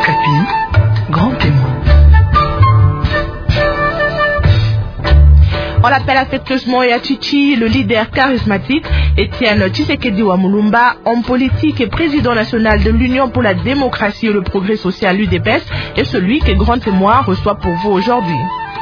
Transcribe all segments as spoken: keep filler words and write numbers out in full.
Okapi, grand témoin. On l'appelle affectueusement Yachichi, le leader charismatique. Étienne Tshisekedi Wamulumba, homme politique et président national de l'Union pour la démocratie et le progrès social U D P S, est celui que Grand Témoin reçoit pour vous aujourd'hui.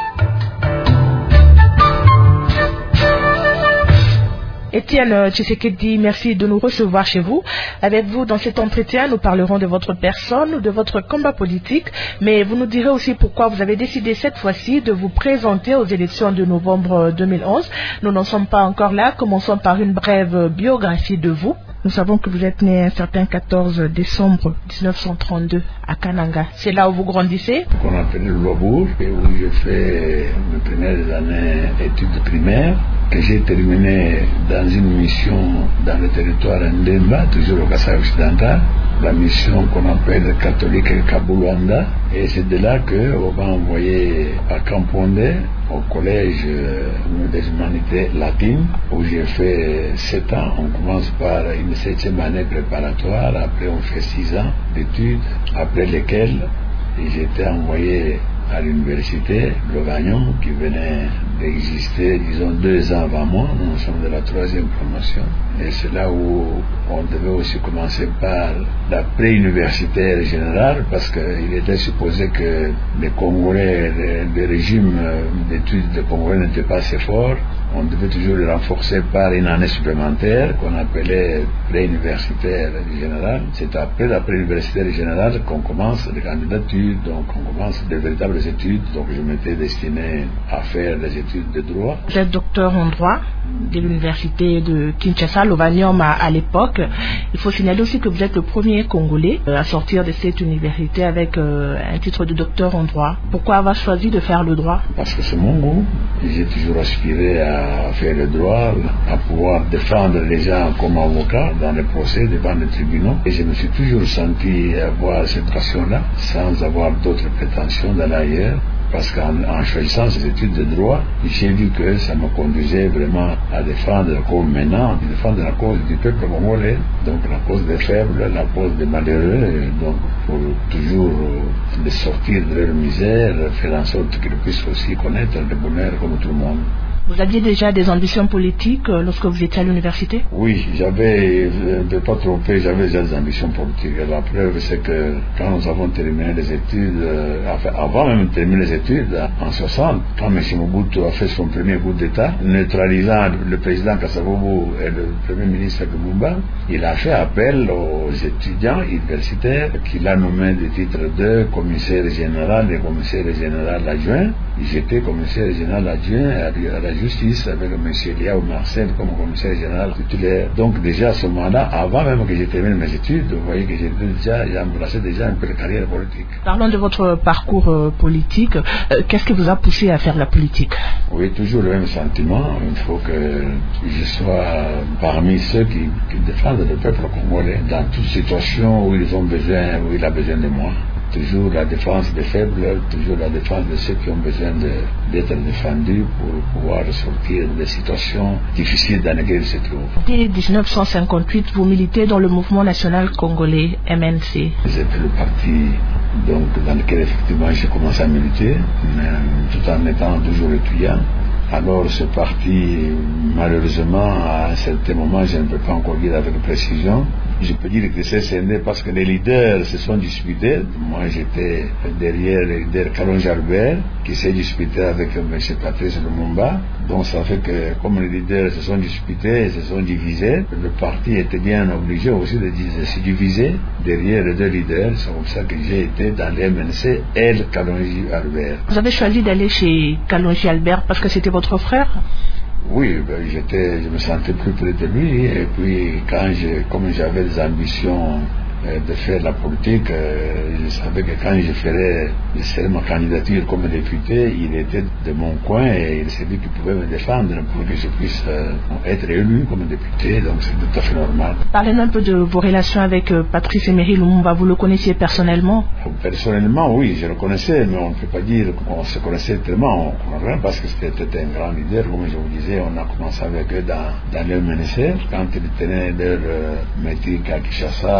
Étienne Tshisekedi, merci de nous recevoir chez vous. Avec vous, dans cet entretien, nous parlerons de votre personne, de votre combat politique, mais vous nous direz aussi pourquoi vous avez décidé cette fois-ci de vous présenter aux élections de novembre deux mille onze. Nous n'en sommes pas encore là. Commençons par une brève biographie de vous. Nous savons que vous êtes né un certain quatorze décembre mille neuf cent trente-deux à Kananga. C'est là où vous grandissez? Qu'on appelle le Loabourg, et où j'ai fait mes premières années études primaires, que j'ai terminé dans une mission dans le territoire Ndemba, toujours au Kasaï occidental, la mission qu'on appelle catholique Kabulwanda, et c'est de là qu'on m'a envoyé à Kampondé, au collège des humanités latines, où j'ai fait sept ans. On commence par une septième année préparatoire, après on fait six ans d'études, après lesquelles j'ai été envoyé à l'université Logagnon, qui venait d'exister, disons, deux ans avant moi. Nous sommes de la troisième promotion. Et c'est là où on devait aussi commencer par la pré-universitaire générale, parce qu'il était supposé que les Congolais, le, le régime d'études de Congolais n'était pas assez fort. On devait toujours le renforcer par une année supplémentaire qu'on appelait pré-universitaire générale. C'est après la pré-universitaire générale qu'on commence les candidatures, donc on commence de véritables études. Donc je m'étais destiné à faire des études de droit. Vous êtes docteur en droit de l'université de Kinshasa, Lovanium à, à l'époque. Il faut signaler aussi que vous êtes le premier Congolais à sortir de cette université avec euh, un titre de docteur en droit. Pourquoi avoir choisi de faire le droit? Parce que c'est mon goût. J'ai toujours aspiré à faire le droit, à pouvoir défendre les gens comme avocat dans les procès devant les tribunaux. Et je me suis toujours senti avoir cette passion-là, sans avoir d'autres prétentions d'aller ailleurs. Parce qu'en en choisissant ces études de droit, j'ai vu que ça me conduisait vraiment à défendre comme maintenant, à défendre la cause du peuple congolais, donc la cause des faibles, la cause des malheureux, donc pour toujours les sortir de leur misère, faire en sorte qu'ils puissent aussi connaître le bonheur comme tout le monde. Vous aviez déjà des ambitions politiques lorsque vous étiez à l'université? Oui, j'avais, je ne peux pas tromper, j'avais déjà des ambitions politiques. Et la preuve, c'est que quand nous avons terminé les études, euh, enfin, avant même de terminer les études, en soixante, quand M. Mobutu a fait son premier coup d'État, neutralisant le président Kasavubu et le premier ministre Lumumba, il a fait appel aux étudiants universitaires qu'il a nommés des titres de commissaire général et commissaire général adjoint. J'étais commissaire général adjoint à la justice avec M. Liao Marcel comme commissaire général titulaire. Donc déjà à ce moment-là, avant même que j'ai terminé mes études, vous voyez que j'ai déjà j'ai embrassé déjà un peu de carrière politique. Parlons de votre parcours euh, politique. Euh, qu'est-ce qui vous a poussé à faire la politique? Oui, toujours le même sentiment. Il faut que je sois parmi ceux qui, qui défendent le peuple congolais dans toute situation où ils ont besoin, où il a besoin de moi. Toujours la défense des faibles, toujours la défense de ceux qui ont besoin de, d'être défendus pour pouvoir sortir des situations difficiles dans lesquelles ils se trouvent. Dès dix-neuf cent cinquante-huit, vous militez dans le mouvement national congolais M N C. C'était le parti donc, dans lequel effectivement j'ai commencé à militer, mais tout en étant toujours étudiant. Alors ce parti, malheureusement, à un certain moment, je ne peux pas encore dire avec précision, je peux dire que c'est scindé parce que les leaders se sont disputés. Moi, j'étais derrière le leader Kalonji Albert, qui s'est disputé avec M. Patrice Lumumba. Donc, ça fait que, comme les leaders se sont disputés et se sont divisés, le parti était bien obligé aussi de, de se diviser derrière les deux leaders. C'est comme ça que j'ai été dans l'M N C et le Kalonji Albert. Vous avez choisi d'aller chez Kalonji Albert parce que c'était votre frère? Oui, ben, j'étais, je me sentais plus près de lui, et puis quand je, comme j'avais des ambitions euh, de faire la politique, euh, je savais que quand je ferais, je serais ma candidature comme député, il était de mon coin et il s'est dit qu'il pouvait me défendre pour que je puisse euh, être élu comme député, donc c'est tout à fait normal. Parlez-nous un peu de vos relations avec euh, Patrice Emery Lumumba, vous le connaissiez personnellement? Personnellement, oui, je le connaissais, mais on ne peut pas dire qu'on se connaissait tellement, parce que c'était un grand leader, comme je vous disais, on a commencé avec eux dans, dans le M N C, quand ils tenaient leur euh, meeting à Kinshasa,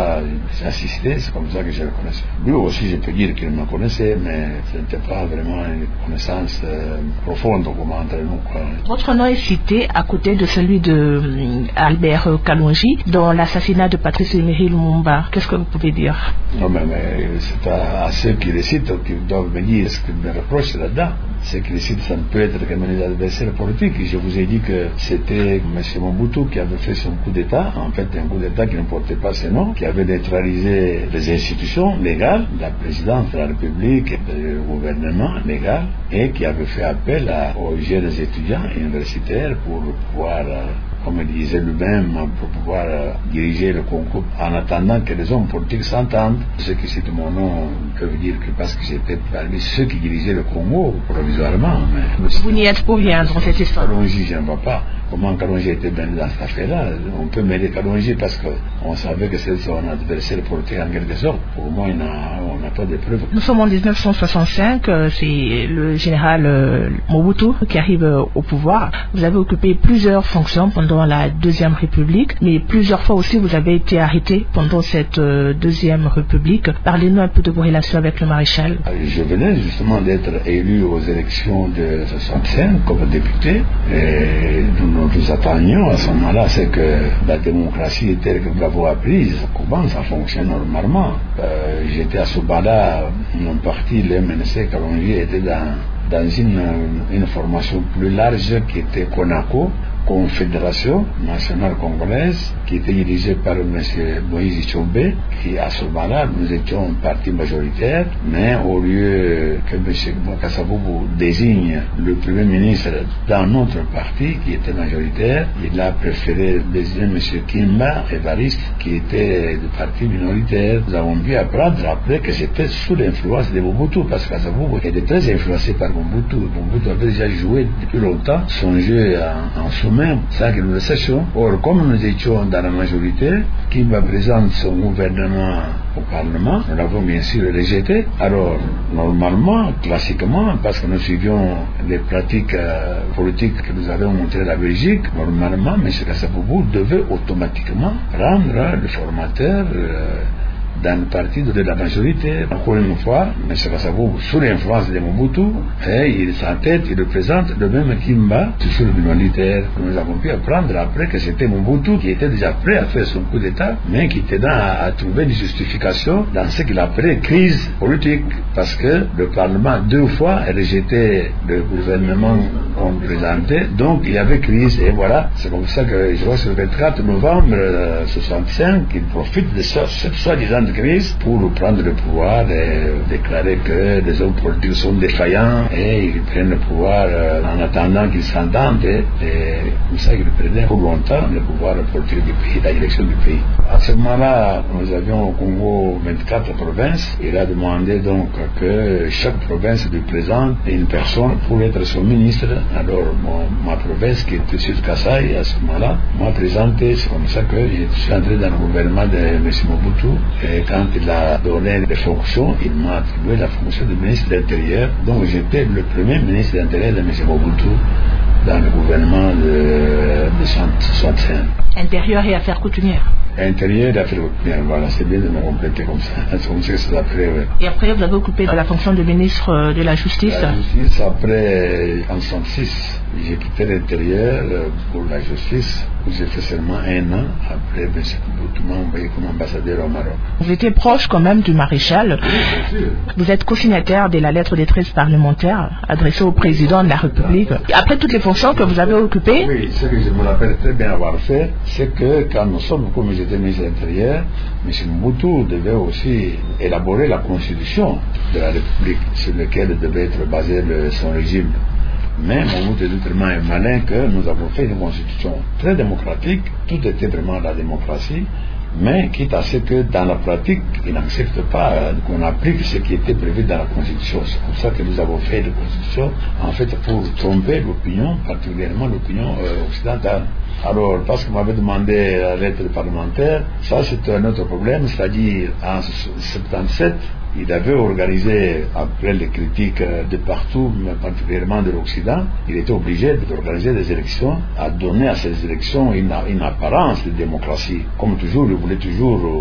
j'ai assisté, c'est comme ça que je le connaissais. Lui aussi, je peux dire qu'il me connaissait, mais ce n'était pas vraiment une connaissance euh, profonde comme entre nous, quoi. Votre nom est cité à côté de celui de euh, Albert Kalonji dans l'assassinat de Patrice Emery Lumumba. Qu'est-ce que vous pouvez dire? Non, mais, mais c'est à, à ceux qui les citent qui doivent me dire ce qu'ils me reprochent là-dedans. Ceux qui les citent, ça ne peut être que mes adversaires politiques. Je vous ai dit que c'était M. Mobutu qui avait fait son coup d'État, en fait un coup d'État qui ne portait pas ses noms, qui avait neutralisé les institutions légales, la présidence de la République et le gouvernement légal, et qui avait fait appel à, aux jeunes étudiants universitaires pour pouvoir, comme il disait lui-même, pour pouvoir diriger le concours en attendant que les hommes politiques s'entendent. Ceux qui citent mon nom peuvent dire que parce que j'étais parmi ceux qui dirigeaient le Congo provisoirement. Mais vous n'y êtes pour rien dans cette histoire. Kalonji, je ne vois pas comment Kalonji était bien dans cette affaire-là. On peut mêler Kalonji parce qu'on savait que c'est son adversaire politique en quelque sorte. Pour moi, on n'a pas de preuves. Nous sommes en dix-neuf cent soixante-cinq, c'est le général euh, Mobutu qui arrive euh, au pouvoir. Vous avez occupé plusieurs fonctions pendant la Deuxième République, mais plusieurs fois aussi vous avez été arrêté pendant cette euh, Deuxième République. Parlez-nous un peu de vos relations avec le maréchal. Je venais justement d'être élu aux élections de soixante-cinq comme député, et nous nous attendions à ce moment-là, c'est que la démocratie telle que nous l'avons apprise, comment ça fonctionne normalement. Euh, j'étais à Soubada, mon parti, le M N C Kalonji, était dans, dans une, une formation plus large qui était CONACO, Confédération nationale congolaise, qui était dirigée par M. Moïse Tchombe, qui à ce moment-là, nous étions un parti majoritaire, mais au lieu que M. Kasavubu désigne le Premier ministre dans notre parti, qui était majoritaire, il a préféré désigner M. Kimba Evariste, qui était du parti minoritaire. Nous avons pu apprendre après que c'était sous l'influence de Mobutu, parce que Kasavubu était très influencé par Mobutu. Mobutu avait déjà joué depuis longtemps son jeu en, en sous même, ça que nous le sachions. Or, comme nous étions dans la majorité, qui va présenter son gouvernement au Parlement, nous l'avons bien sûr rejeté. Alors, normalement, classiquement, parce que nous suivions les pratiques euh, politiques que nous avions montrées à la Belgique, normalement, M. Kasavubu devait automatiquement rendre le formateur euh, dans le parti de la majorité. Encore une fois, M. Kasavubu, sous l'influence de Mobutu, et il s'entête, il représente le même Kimba, sur le minoritaire. Nous avons pu apprendre après que c'était Mobutu qui était déjà prêt à faire son coup d'État, mais qui était dans à, à trouver une justification dans ce qu'il appelait crise politique, parce que le Parlement deux fois a rejeté le gouvernement qu'on présentait, donc il y avait crise, et voilà. C'est comme ça que je vois sur le vingt-quatre novembre soixante-cinq, il profite de ça, cette soi-disant crise pour prendre le pouvoir et déclarer que les hommes politiques sont défaillants et ils prennent le pouvoir euh, en attendant qu'ils s'entendent, et, et comme ça ils prenaient pour longtemps le pouvoir politique du pays, la direction du pays. À ce moment-là, nous avions au Congo vingt-quatre provinces. Il a demandé donc que chaque province lui présente une personne pour être son ministre. Alors mon, ma province qui était Sud Kasaï à ce moment-là m'a présenté. C'est comme ça que je suis entré dans le gouvernement de M. Mobutu. Et quand il a donné les fonctions, il m'a attribué la fonction de ministre de l'Intérieur. Donc j'étais le premier ministre de l'Intérieur de M. Mobutu dans le gouvernement de, de soixante-cinq. Intérieur et affaires coutumières. Intérieur et affaires coutumières, voilà, c'est bien de me compléter comme ça. C'est comme ça que c'est après, oui. Et après, vous avez occupé la fonction de ministre de la Justice. La Justice, après, en soixante-six, j'ai quitté l'Intérieur pour la Justice, où j'ai fait seulement un an. Après, ben, c'est tout m'a envoyé comme ambassadeur au Maroc. Vous étiez proche quand même du maréchal. Oui, bien sûr. Vous êtes co-signataire de la lettre des treize parlementaires adressée au président de la République. Après toutes les fonctions que vous avez occupées. Oui, ce que je me rappelle très bien avoir fait, c'est que quand nous sommes, comme j'étais ministre de l'Intérieur, M. Mobutu devait aussi élaborer la constitution de la République sur laquelle devait être basé le, son régime. Mais Mobutu était tellement malin que nous avons fait une constitution très démocratique, tout était vraiment la démocratie, mais quitte à ce que dans la pratique, il n'accepte pas qu'on applique ce qui était prévu dans la Constitution. C'est pour ça que nous avons fait une Constitution, en fait, pour tromper l'opinion, particulièrement l'opinion euh, occidentale. Alors, parce qu'on m'avait demandé la lettre parlementaire, ça c'est un autre problème, c'est-à-dire en soixante-dix-sept, il avait organisé, après les critiques de partout, mais particulièrement de l'Occident, il était obligé d'organiser des élections, à donner à ces élections une, une apparence de démocratie. Comme toujours, il voulait toujours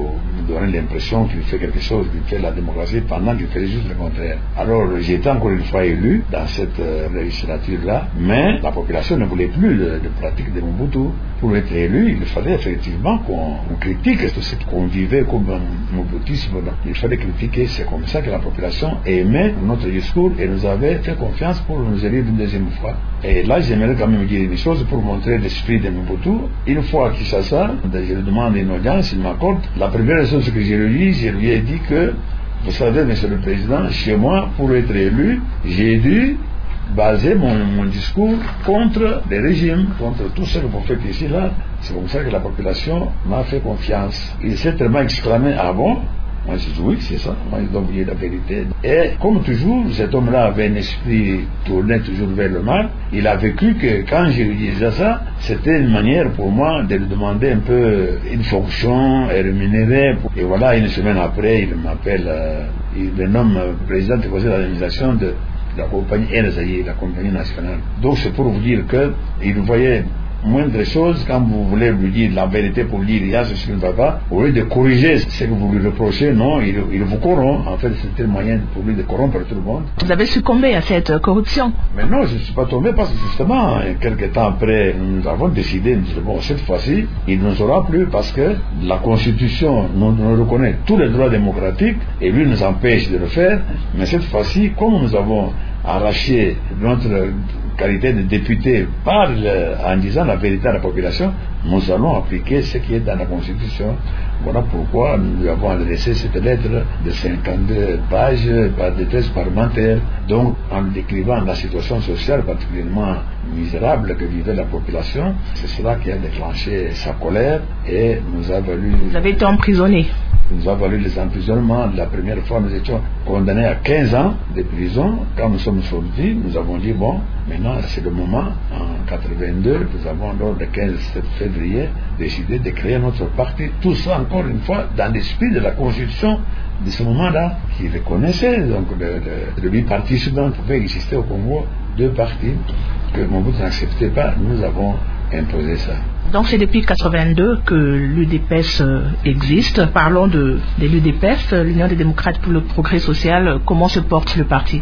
donner l'impression qu'il fait quelque chose, qu'il fait la démocratie, pendant qu'il fait juste le contraire. Alors j'ai été encore une fois élu dans cette euh, législature-là, mais la population ne voulait plus de, de pratique de Mobutu. Pour être élu, il fallait effectivement qu'on critique tout ce qu'on vivait comme un Mobutisme. Il fallait critiquer, c'est comme ça que la population aimait notre discours et nous avait fait confiance pour nous élire une deuxième fois. Et là, j'aimerais quand même dire une chose pour montrer l'esprit de Mobutu. Une fois à Kinshasa, je lui demande une audience, il m'accorde. La première chose que je lui ai dit, je lui ai dit que, vous savez, Monsieur le Président, chez moi, pour être élu, j'ai dû baser mon, mon discours contre les régimes, contre tout ce que vous faites ici, là. C'est comme ça que la population m'a fait confiance. Il s'est tellement exclamé, ah bon? Moi, je dis oui, c'est ça. Moi, je dois vous dire la vérité. Et comme toujours, cet homme-là avait un esprit tourné toujours vers le mal. Il a vécu que quand je lui disais ça, c'était une manière pour moi de lui demander un peu une fonction rémunérée. Et voilà, une semaine après, il m'appelle, euh, il me nomme président du conseil d'administration de la compagnie N S A I, la compagnie nationale. Donc c'est pour vous dire qu'il voyait moindre chose, quand vous voulez lui dire la vérité pour lui dire il y a ce qui ne va pas, au lieu de corriger ce que vous lui reprochez, non, il, il vous corrompt. En fait, c'était le moyen pour lui de corrompre tout le monde. Vous avez succombé à cette corruption? Mais non, je ne suis pas tombé parce que justement, quelques temps après, nous avons décidé, nous disons, bon, cette fois-ci, il ne nous aura plus parce que la Constitution nous, nous reconnaît tous les droits démocratiques et lui nous empêche de le faire. Mais cette fois-ci, comme nous avons arraché notre qualité de député par le, en disant la vérité à la population, nous allons appliquer ce qui est dans la Constitution. Voilà pourquoi nous lui avons adressé cette lettre de cinquante-deux pages par détresse parlementaire, donc en décrivant la situation sociale particulièrement misérable que vivait la population. C'est cela qui a déclenché sa colère et nous a valu... Vous avez été emprisonné. Nous a valu les emprisonnements. La première fois, nous étions condamnés à quinze ans de prison. Quand nous sommes sortis, nous avons dit, bon, maintenant c'est le moment. En quatre-vingt-deux, nous avons, lors du quinze février, décidé de créer notre parti. Tout ça, encore une fois, dans l'esprit de la Constitution de ce moment-là, qui reconnaissait donc le, le, le bipartisme. Il pouvait exister au Congo deux partis que Mobutu n'acceptait pas. Nous avons imposé ça. Donc c'est depuis quatre-vingt-deux que l'U D P S existe. Parlons de, de l'U D P S, l'Union des démocrates pour le progrès social. Comment se porte le parti?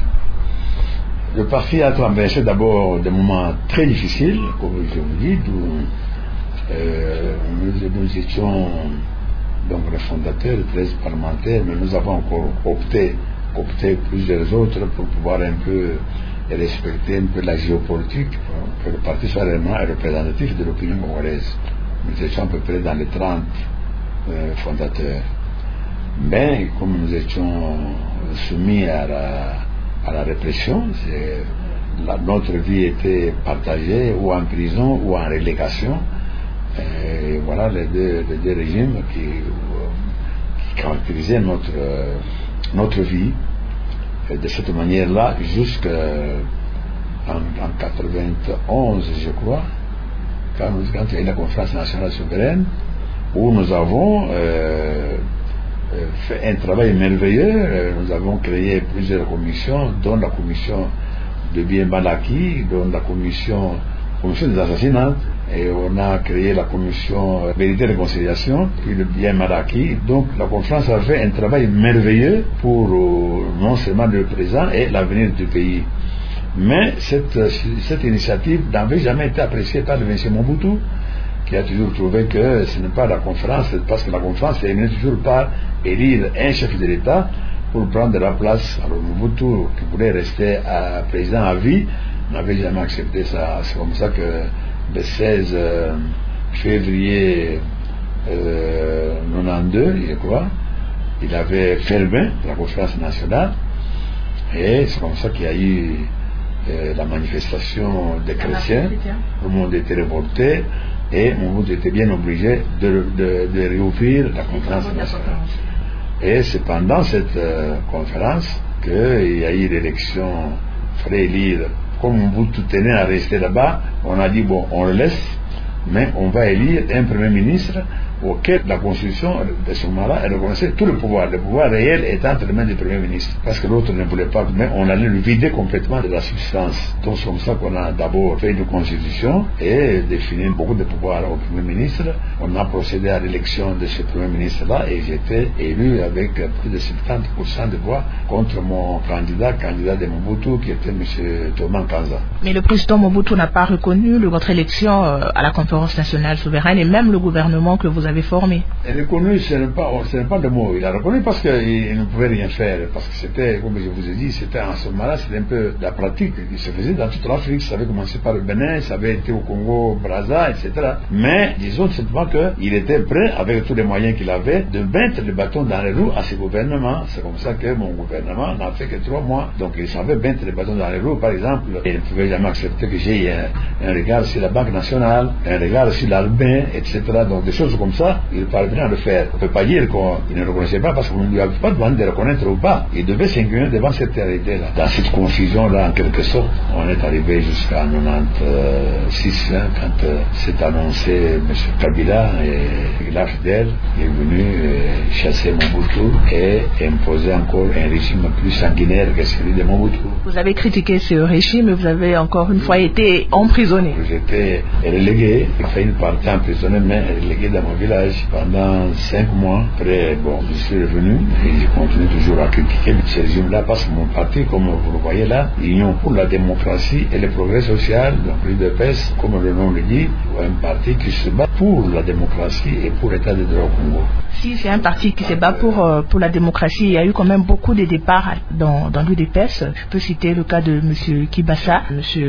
Le parti a traversé d'abord des moments très difficiles, comme je vous dis, d'où euh, nous, nous étions donc les fondateurs, les treize parlementaires, mais nous avons encore opté, opté plusieurs autres pour pouvoir un peu respecter un peu la géopolitique, que le parti soit réellement représentatif de l'opinion congolaise. Nous étions à peu près dans les trente euh, fondateurs. Mais comme nous étions soumis à la, à la répression, la, notre vie était partagée ou en prison ou en relégation. Et voilà les deux, les deux régimes qui, qui caractérisaient notre, notre vie. Et de cette manière-là, jusqu'en en quatre-vingt-onze, je crois, quand, nous, quand il y a eu la conférence nationale souveraine, où nous avons euh, fait un travail merveilleux. Nous avons créé plusieurs commissions, dont la commission de bien Malaki, dont la commission, commission des assassinats, et on a créé la commission Vérité et Réconciliation, puis le bien Malaki. Donc la conférence a fait un travail merveilleux pour euh, non seulement le présent et l'avenir du pays. Mais cette, cette initiative n'avait jamais été appréciée par le monsieur Mobutu, qui a toujours trouvé que ce n'est pas la conférence, parce que la conférence n'est toujours pas élire un chef de l'État pour prendre la place. Alors Mobutu, qui voulait rester à, président à vie, n'avait jamais accepté ça. C'est comme ça que le seize février euh, quatre-vingt-douze, je crois, il avait fermé la conférence nationale, et c'est comme ça qu'il y a eu euh, la manifestation des chrétiens. Le monde était révolté et Mobutu était bien obligé de, de, de réouvrir la conférence nationale. Et c'est pendant cette euh, conférence qu'il y a eu l'élection, il fallait élire. Comme Mobutu tenait à rester là-bas, on a dit bon, on le laisse, mais on va élire un premier ministre auquel la Constitution de ce moment-là elle reconnaissait tout le pouvoir. Le pouvoir réel était entre les mains du Premier ministre, parce que l'autre ne voulait pas, mais on allait le vider complètement de la substance. Donc c'est comme ça qu'on a d'abord fait une Constitution et défini beaucoup de pouvoirs au Premier ministre. On a procédé à l'élection de ce Premier ministre-là et j'étais élu avec plus de soixante-dix pour cent de voix contre mon candidat, candidat de Mobutu, qui était M. Thomas Kanza. Mais le président Mobutu n'a pas reconnu votre élection à la conférence nationale souveraine et même le gouvernement que vous avez formé. Et reconnu, ce n'est pas, ce n'est pas le mot. Il a reconnu parce qu'il ne pouvait rien faire. Parce que c'était, comme je vous ai dit, c'était en ce moment-là, c'était un peu la pratique qui se faisait dans toute l'Afrique. Ça avait commencé par le Bénin, ça avait été au Congo, Brazza, et cetera. Mais disons simplement qu'il était prêt, avec tous les moyens qu'il avait, de mettre le bâton dans les roues à ce gouvernement. C'est comme ça que mon gouvernement n'a fait que trois mois. Donc il savait mettre le bâton dans les roues, par exemple. Il ne pouvait jamais accepter que j'ai un, un regard sur la Banque nationale, un regard sur l'armée, et cetera. Donc des choses comme ça, il parvenait à le faire. On ne peut pas dire qu'il ne reconnaissait pas parce qu'on ne lui avait pas demandé de reconnaître ou pas. Il devait s'incliner devant cette réalité-là. Dans cette confusion-là, en quelque sorte, on est arrivé jusqu'à quatre-vingt-six, hein, quand euh, s'est annoncé M. Kabila et la Fidel est venu euh, chasser Mobutu et imposer encore un régime plus sanguinaire que celui de Mobutu. Vous avez critiqué ce régime et vous avez encore une fois été emprisonné. J'étais relégué, j'ai fait une partie emprisonnée, mais relégué dans mon village pendant cinq mois. Après, bon, je suis revenu et je continue toujours à critiquer ce régime-là parce que mon parti, comme vous le voyez là, l'Union pour la démocratie et le progrès social, donc l'U D P S, comme le nom le dit, un parti qui se bat pour la démocratie et pour l'état de droit au Congo. Si c'est un parti qui se bat pour, euh, pour la démocratie, il y a eu quand même beaucoup de départs dans, dans l'U D P S. Je peux citer le cas de M. Kibasa,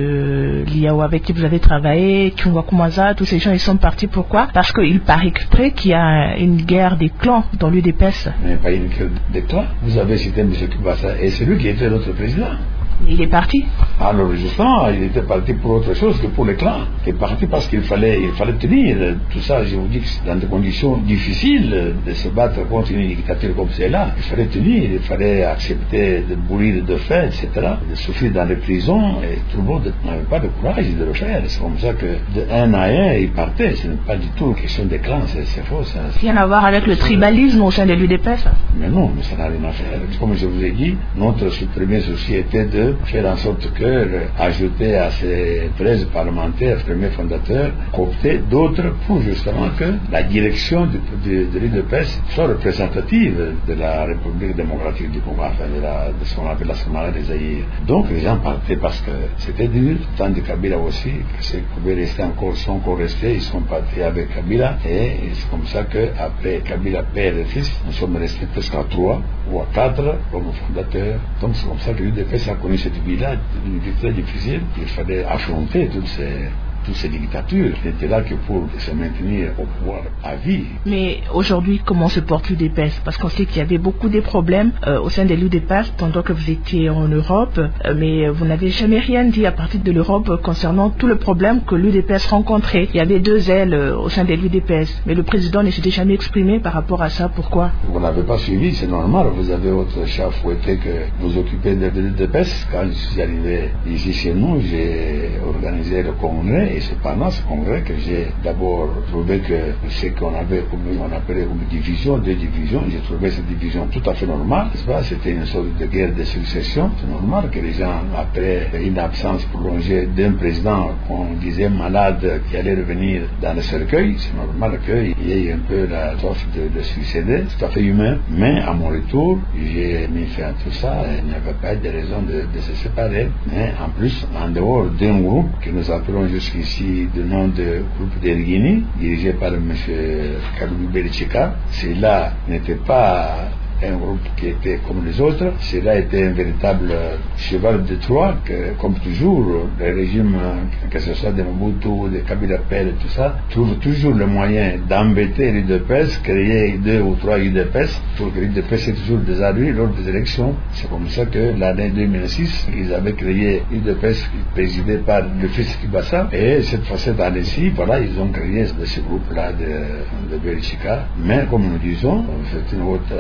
M. Liao avec qui vous avez travaillé, Kyungwa Kumaza, tous ces gens ils sont partis. Pourquoi? Parce qu'il paraît exprès qu'il y a une guerre des clans dans l'U D P S. Mais pas une guerre des clans. Vous avez cité M. Kibasa et c'est lui qui était notre président. Il est parti. Alors justement, il était parti pour autre chose que pour les clans. Il est parti parce qu'il fallait, il fallait tenir. Tout ça, je vous dis que c'est dans des conditions difficiles de se battre contre une dictature comme celle-là. Il fallait tenir, il fallait accepter de mourir de faim, et cetera. De souffrir dans les prisons et tout le monde n'avait pas de courage de le faire. C'est comme ça que de un à un, il partait. Ce n'est pas du tout une question des clans, c'est, c'est faux. Ça. Rien à voir avec le tribalisme au sein de l'U D P S. Mais non, mais ça n'a rien à faire. Comme je vous ai dit, notre premier souci était de faire en sorte que, ajouter à ces treize parlementaires, premiers fondateurs, coopter d'autres pour justement que la direction de, de, de l'U D P S soit représentative de la République démocratique du Congo, enfin de, la, de ce qu'on appelle la Somalie des Zaïre. Donc les gens partaient parce que c'était dur, tant de Kabila aussi, que ceux qui pouvaient rester encore sont encore restés, ils sont partis avec Kabila, et c'est comme ça qu'après Kabila père et fils, nous sommes restés presque à trois ou à quatre comme fondateurs. Donc c'est comme ça que l'U D P S a connu cette vie-là, une vie très difficile. Il fallait affronter toutes ces, toutes ces dictatures qui n'étaient là que pour se maintenir au pouvoir à vie. Mais aujourd'hui, comment se porte l'U D P S? Parce qu'on sait qu'il y avait beaucoup de problèmes euh, au sein de l'U D P S pendant que vous étiez en Europe, euh, mais vous n'avez jamais rien dit à partir de l'Europe euh, concernant tout le problème que l'U D P S rencontrait. Il y avait deux ailes euh, au sein de l'U D P S, mais le président ne s'était jamais exprimé par rapport à ça. Pourquoi? Vous n'avez pas suivi, c'est normal. Vous avez votre chat fouetté que vous occupez de l'U D P S. Quand je suis arrivé ici chez nous, j'ai organisé le congrès et c'est pendant ce congrès que j'ai d'abord trouvé que ce qu'on avait, comme on appelait comme division, deux divisions, j'ai trouvé cette division tout à fait normale, n'est-ce pas? C'était une sorte de guerre de succession. C'est normal que les gens, après une absence prolongée d'un président qu'on disait malade qui allait revenir dans le cercueil, c'est normal qu'il y ait un peu la soif de, de succéder, c'est tout à fait humain. Mais à mon retour, j'ai mis fin à tout ça et il n'y avait pas de raison de, de se séparer. Mais en plus, en dehors d'un groupe que nous appelons jusqu'ici du nom de groupe d'Erguini, dirigé par M. Kaloubi Belichika, cela n'était pas un groupe qui était comme les autres. Cela était un véritable cheval de Troie, que, comme toujours, le régime, que ce soit de Mobutu, de Kabila Pell et tout ça, trouve toujours le moyen d'embêter l'U D P S, créer deux ou trois U D P S, pour que l'U D P S ait toujours des alliés lors des élections. C'est comme ça que l'année deux mille six, ils avaient créé l'U D P S présidé par le fils Kibasa, et cette fois cette année-ci, voilà, ils ont créé ce groupe-là de, de Belichika. Mais comme nous disons, c'est une haute trahison.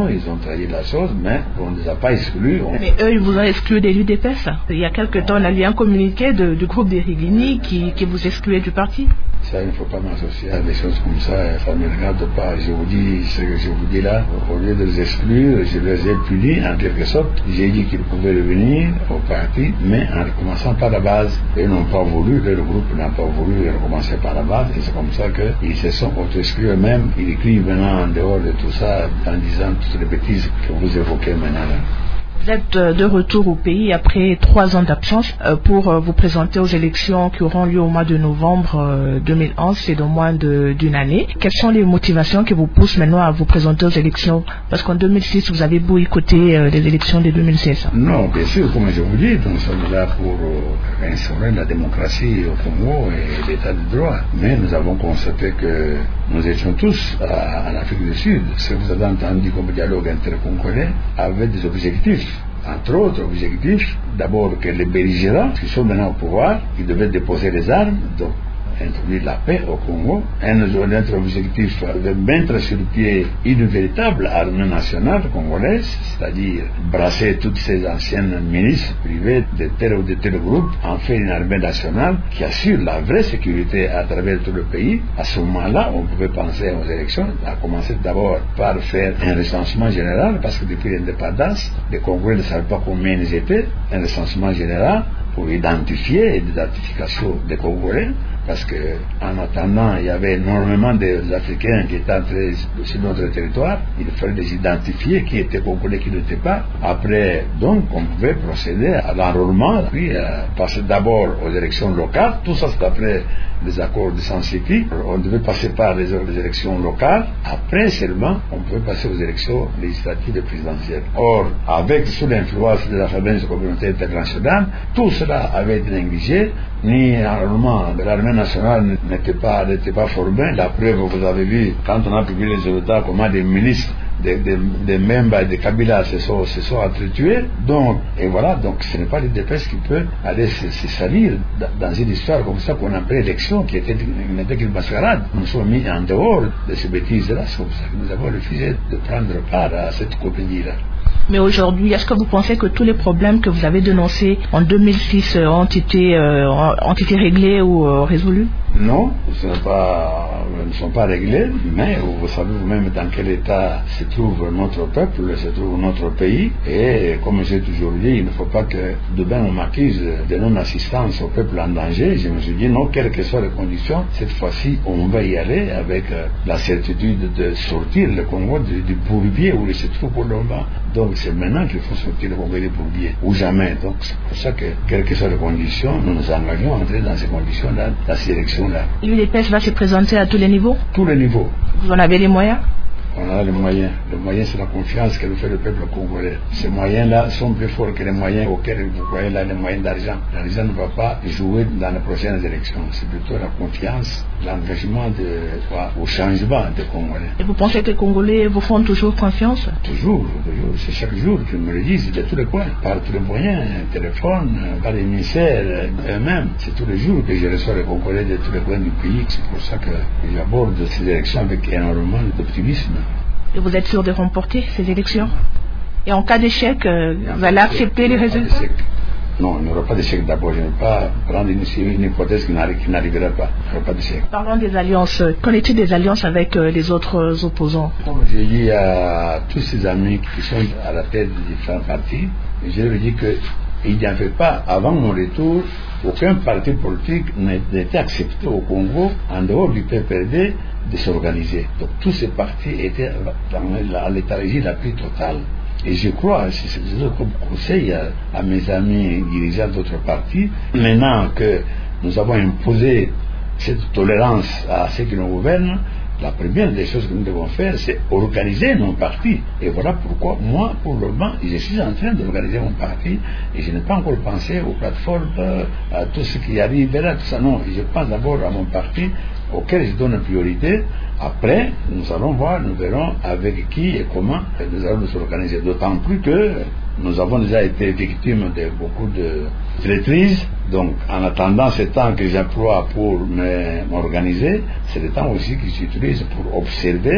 ils ont trahi la chose, mais on ne les a pas exclus. On... Mais eux, ils vous ont exclu de l'U D P S. Il y a quelque temps, on a lu un communiqué de, du groupe des Rigini qui, qui vous excluait du parti. Ça, il ne faut pas m'associer à des choses comme ça, ça ne me regarde pas. Je vous dis ce que je vous dis là, au lieu de les exclure, je les ai punis en quelque sorte. J'ai dit qu'ils pouvaient revenir au parti, mais en recommençant par la base. Ils n'ont pas voulu, le groupe n'a pas voulu recommencer par la base, et c'est comme ça qu'ils se sont auto-exclus eux-mêmes. Ils écrivent maintenant en dehors de tout ça, en disant toutes les bêtises que vous évoquez maintenant là. Vous êtes de retour au pays après trois ans d'absence pour vous présenter aux élections qui auront lieu au mois de novembre deux mille onze, c'est dans moins de, d'une année. Quelles sont les motivations qui vous poussent maintenant à vous présenter aux élections? Parce qu'en deux mille six, vous avez boycotté les élections de deux mille seize. Non, bien sûr, comme je vous dis, nous sommes là pour instaurer la démocratie au Congo et l'état de droit. Mais nous avons constaté que nous étions tous en Afrique du Sud. Ce que vous avez entendu comme dialogue intercongolais avait des objectifs. Entre autres objectifs, d'abord que les belligérants qui sont maintenant au pouvoir, ils devaient déposer les armes, donc introduire la paix au Congo. Un autre objectif de mettre sur pied une véritable armée nationale congolaise, c'est-à-dire brasser toutes ces anciennes milices privées de tel ou de tel groupe, en faire une armée nationale qui assure la vraie sécurité à travers tout le pays. À ce moment-là, on pouvait penser aux élections, à commencer d'abord par faire un recensement général, parce que depuis l'indépendance, les Congolais ne savaient pas combien ils étaient, un recensement général pour identifier et l'identification des Congolais. Parce qu'en attendant, il y avait énormément d'Africains qui étaient entrés sur notre territoire. Il fallait les identifier, qui étaient congolais, qui n'étaient pas. Après, donc, on pouvait procéder à l'enrôlement, puis euh, passer d'abord aux élections locales. Tout ça, c'est après les accords de San City. On devait passer par les, les élections locales. Après seulement, on pouvait passer aux élections législatives et présidentielles. Or, avec sous l'influence de la fameuse communauté internationale, tout cela avait été négligé. Ni l'enrôlement de l'armée nationale n'était pas, n'était pas formé. La preuve, vous avez vu, quand on a publié les résultats, comment des ministres des, des, des membres de Kabila se sont, se sont entretués. Donc, et voilà, donc ce n'est pas l'U D P S qui peut aller se, se salir dans une histoire comme ça qu'on appelle élection, qui était, n'était qu'une mascarade. Nous sommes mis en dehors de ces bêtises-là. C'est comme ça que nous avons refusé de prendre part à cette compagnie-là. Mais aujourd'hui, est-ce que vous pensez que tous les problèmes que vous avez dénoncés en deux mille six ont été, euh, ont été réglés ou euh, résolus? Non, ce n'est pas, ne sont pas réglés, mais vous savez vous-même dans quel état se trouve notre peuple, se trouve notre pays, et comme j'ai toujours dit, il ne faut pas que demain on m'accuse de non-assistance au peuple en danger. Je me suis dit non, quelles que soient les conditions, cette fois-ci on va y aller avec la certitude de sortir le Congo du, du bourbier où il se trouve pour le moment. Donc c'est maintenant qu'il faut sortir le Congo du bourbier, ou jamais. Donc c'est pour ça que, quelles que soient les conditions, nous nous engageons à entrer dans ces conditions-là, dans ces élections. L'U D P S va se présenter à tous les niveaux? Tous les niveaux. Vous en avez les moyens? On a les moyens. Le moyen, c'est la confiance que nous fait le peuple congolais. Ces moyens-là sont plus forts que les moyens auxquels vous voyez là, les moyens d'argent. L'argent ne va pas jouer dans les prochaines élections. C'est plutôt la confiance, l'engagement de, au changement des Congolais. Et vous pensez que les Congolais vous font toujours confiance? Toujours, toujours. C'est chaque jour qu'ils me le disent de tous les coins, par tous les moyens, téléphone, par les ministères eux-mêmes. C'est tous les jours que je reçois les Congolais de tous les coins du pays. C'est pour ça que j'aborde ces élections avec énormément d'optimisme. Et vous êtes sûr de remporter ces élections? Et en cas d'échec, euh, vous allez accepter les résultats? Non, il n'y aura pas d'échec d'abord. Je ne vais pas prendre une, une hypothèse qui n'arrivera pas. Il n'y aura pas d'échec. Parlons des alliances. Qu'en est-il des alliances avec euh, les autres opposants? Comme j'ai dit à tous ces amis qui sont à la tête des différents partis, je leur ai dit qu'il n'y avait pas, avant mon retour, aucun parti politique n'était accepté au Congo, en dehors du P P R D, de s'organiser. Donc tous ces partis étaient dans la léthargie la plus totale. Et je crois, c'est comme conseil à, à mes amis dirigeants d'autres partis, maintenant que nous avons imposé cette tolérance à ceux qui nous gouvernent, la première des choses que nous devons faire, c'est organiser nos partis. Et voilà pourquoi, moi, pour le moment, je suis en train d'organiser mon parti et je n'ai pas encore pensé aux plateformes, à tout ce qui arrivera, tout ça. Non, je pense d'abord à mon parti auquel je donne priorité. Après, nous allons voir, nous verrons avec qui et comment nous allons nous organiser. D'autant plus que nous avons déjà été victimes de beaucoup de traîtrises. Donc, en attendant ce temps que j'emploie pour m'organiser, c'est le temps aussi que j'utilise pour observer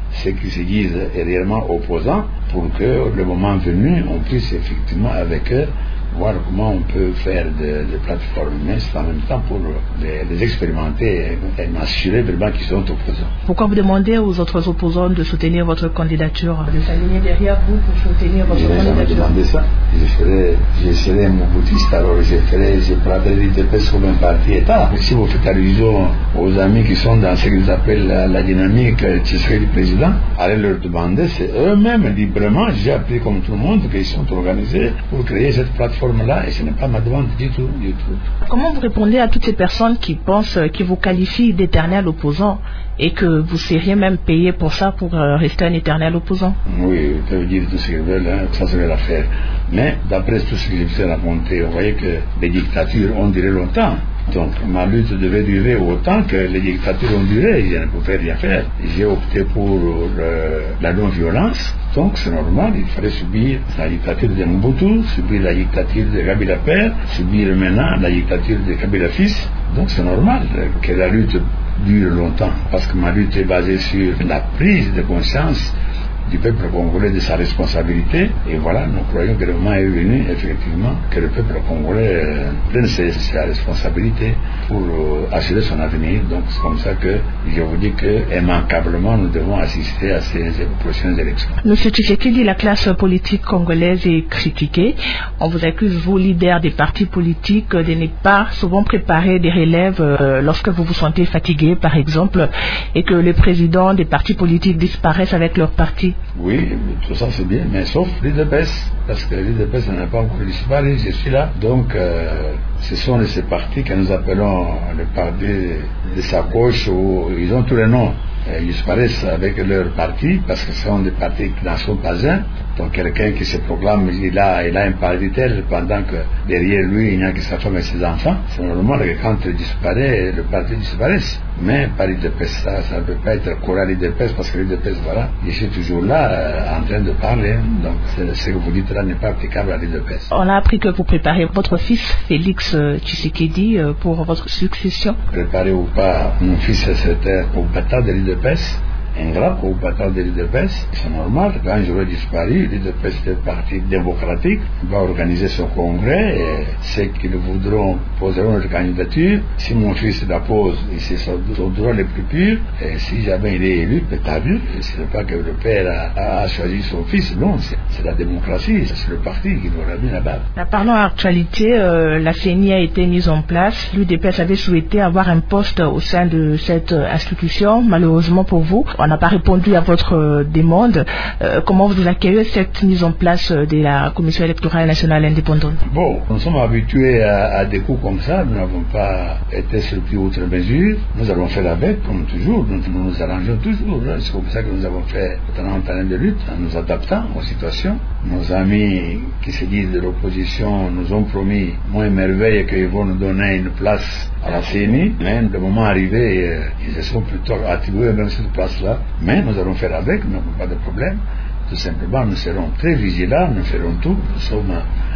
ceux qui se disent réellement opposants, pour que le moment venu, on puisse effectivement avec eux voir comment on peut faire des de plateformes, mais c'est en même temps pour les, les expérimenter et m'assurer vraiment qu'ils sont opposants. Pourquoi vous demandez aux autres opposants de soutenir votre candidature, de s'aligner derrière vous pour soutenir votre je candidature? Je n'ai jamais demandé ça. Je serais, je serais un moboutiste, alors je ferais, je prendrais l'I D P S comme un parti État. Si vous faites allusion aux amis qui sont dans ce qu'ils appellent la, la dynamique du président, allez leur demander, c'est eux-mêmes librement, j'ai appris comme tout le monde qu'ils sont organisés pour créer cette plateforme-là, et ce n'est pas ma demande du tout, du tout. Comment vous répondez à toutes ces personnes qui pensent, qui vous qualifient d'éternel opposant et que vous seriez même payé pour ça, pour rester un éternel opposant? Oui, ils peuvent dire tout ce qu'ils veulent, hein, ça c'est l'affaire. Mais d'après tout ce que je vous ai raconté, vous voyez que les dictatures ont duré longtemps. Donc ma lutte devait durer autant que les dictatures ont duré, je ne pouvais rien faire. J'ai opté pour le, la non-violence, donc c'est normal, il fallait subir la dictature de Mobutu, subir la dictature de Kabila père, subir maintenant la dictature de Kabila fils. Donc c'est normal que la lutte dure longtemps, parce que ma lutte est basée sur la prise de conscience du peuple congolais de sa responsabilité, et voilà, nous croyons que le moment est venu, effectivement, que le peuple congolais euh, prenne ses, sa responsabilité pour euh, assurer son avenir. Donc c'est comme ça que je vous dis que immanquablement nous devons assister à ces prochaines élections. Monsieur Tshisekedi, la classe politique congolaise est critiquée. On vous accuse, vous, leader des partis politiques, de ne pas souvent préparer des relèves euh, lorsque vous vous sentez fatigué, par exemple, et que les présidents des partis politiques disparaissent avec leur parti. Oui, tout ça c'est bien, mais sauf l'U D P S, parce que l'U D P S n'a pas encore disparu, je suis là. Donc, euh, ce sont ces partis que nous appelons les partis de sacoche, où ils ont tous les noms. Ils disparaissent avec leur parti, parce que ce sont des partis qui n'en sont pas un. Donc quelqu'un qui se proclame, il a, il a un parti tel, pendant que derrière lui, il n'y a que sa femme et ses enfants. C'est normal que quand il disparaît, le parti disparaisse. Mais par l'U D P S, ça, ça ne peut pas être courant l'U D P S, parce que l'U D P S, voilà, je suis toujours là, euh, en train de parler. Donc ce que vous dites là n'est pas applicable à l'U D P S. On a appris que vous préparez votre fils, Félix Tshisekedi, pour votre succession. Préparé ou pas, mon fils, c'était au bâtard de l'U D P S. Un grand au bâtard de l'U D P S, c'est normal, quand j'aurai disparu, l'U D P S est un parti démocratique, il va organiser son congrès, et ceux qui le voudront poseront leur candidature. Si mon fils la pose, c'est son droit le plus pur, et si jamais il est élu, peut-être vu, ce n'est pas que le père a, a choisi son fils, non, c'est la démocratie, c'est le parti qui doit ramener là-bas. Parlons actualité, euh, la C E N I a été mise en place, l'U D P S avait souhaité avoir un poste au sein de cette institution, malheureusement pour vous, on n'a pas répondu à votre euh, demande. Euh, comment vous accueillez cette mise en place euh, de la Commission électorale nationale indépendante? Bon, nous sommes habitués à, à des coups comme ça, nous n'avons pas été surpris outre mesure, nous allons faire avec, comme toujours, nous nous, nous arrangeons toujours, hein. C'est comme ça que nous avons fait pendant un terrain de lutte, en nous adaptant aux situations. Nos amis qui se disent de l'opposition nous ont promis, moins merveille, qu'ils vont nous donner une place à la C E N I, mais le moment arrivé, euh, ils se sont plutôt attribués même cette place-là. Mais nous allons faire avec, nous n'avons pas de problème. Tout simplement, nous serons très vigilants, nous ferons tout. Nous sommes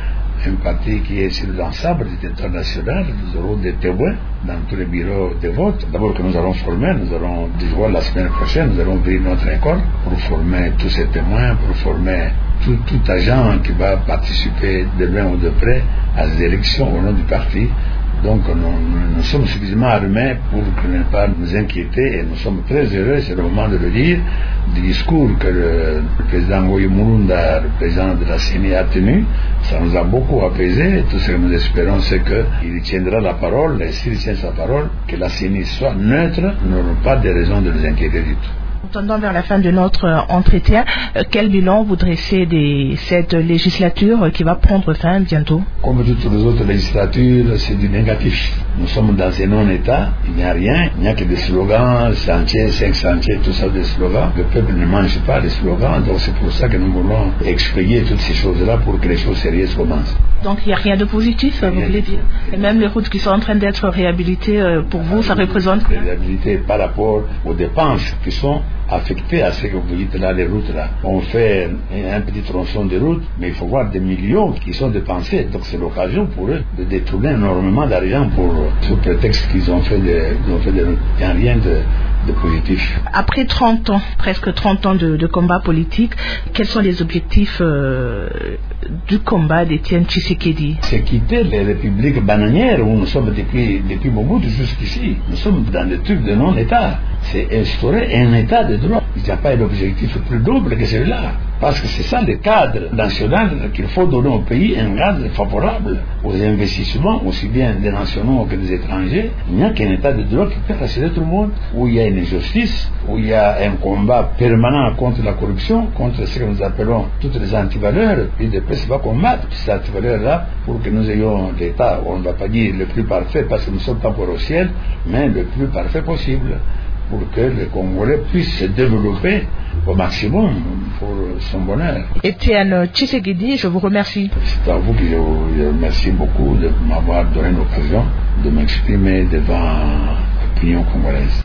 un parti qui est sur l'ensemble du territoire national. Nous aurons des témoins dans tous les bureaux de vote. D'abord que nous allons former, nous allons déjà la semaine prochaine, nous allons ouvrir notre école pour former tous ces témoins, pour former tout, tout agent qui va participer de loin ou de près à ces élections au nom du parti. Donc nous, nous, nous sommes suffisamment armés pour ne pas nous inquiéter, et nous sommes très heureux, c'est le moment de le dire, du discours que le, le président Ngoyi Mulunda, le président de la C E N I, a tenu. Ça nous a beaucoup apaisé, et tout ce que nous espérons, c'est qu'il tiendra la parole, et s'il tient sa parole, que la C E N I soit neutre, nous n'aurons pas de raison de nous inquiéter du tout. Tendant vers la fin de notre entretien, quel bilan vous dressez de cette législature qui va prendre fin bientôt? Comme toutes les autres législatures, c'est du négatif. Nous sommes dans un non-État, il n'y a rien, il n'y a que des slogans, chantier, cinq chantiers, tout ça des slogans. Le peuple ne mange pas les slogans, donc c'est pour ça que nous voulons expliquer toutes ces choses-là pour que les choses sérieuses commencent. Donc il n'y a rien de positif, vous voulez dire? Et même les routes qui sont en train d'être réhabilitées, pour vous, ça représente quoi? Réhabilitées par rapport aux dépenses qui sont affectées à ce que vous dites là, les routes là. On fait un petit tronçon de route, mais il faut voir des millions qui sont dépensés. Donc c'est l'occasion pour eux de détourner énormément d'argent pour, sous prétexte qu'ils ont fait des, ils ont fait des routes. Il n'y a rien de, de positif. Après trente ans, presque trente ans de, de combat politique, quels sont les objectifs euh, du combat d'Étienne Tshisekedi? C'est quitter les républiques bananières où nous sommes depuis, depuis Mobutu jusqu'ici. Nous sommes dans des trucs de non-État. C'est instaurer un État de droit. Il n'y a pas d'objectif plus noble que celui-là. Parce que c'est ça le cadre national qu'il faut donner au pays, un cadre favorable aux investissements, aussi bien des nationaux que des étrangers. Il n'y a qu'un État de droit qui peut rassurer tout le monde, où il y a une justice, où il y a un combat permanent contre la corruption, contre ce que nous appelons toutes les antivaleurs. Puis depuis, c'est pas combattre ces antivaleurs-là pour que nous ayons l'État, on ne va pas dire le plus parfait parce que nous ne sommes pas encore au ciel, mais le plus parfait possible, pour que les Congolais puissent se développer au maximum pour son bonheur. Étienne Tshisekedi, je vous remercie. C'est à vous que je vous remercie beaucoup de m'avoir donné l'occasion de m'exprimer devant l'opinion congolaise.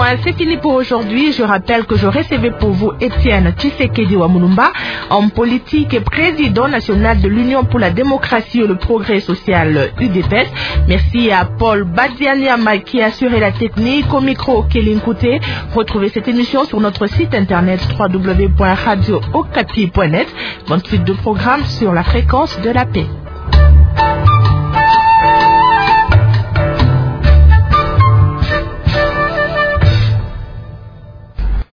c'est fini pour aujourd'hui. Je rappelle que je recevais pour vous Étienne Tshisekedi Wamulumba, homme politique et président national de l'Union pour la démocratie et le progrès social U D P S. Merci à Paul Badianiama qui a assuré la technique. Au micro, Kéline Kouté. Retrouvez cette émission sur notre site internet w w w point radio okapi point net. Bonne suite de programmes sur la fréquence de la paix.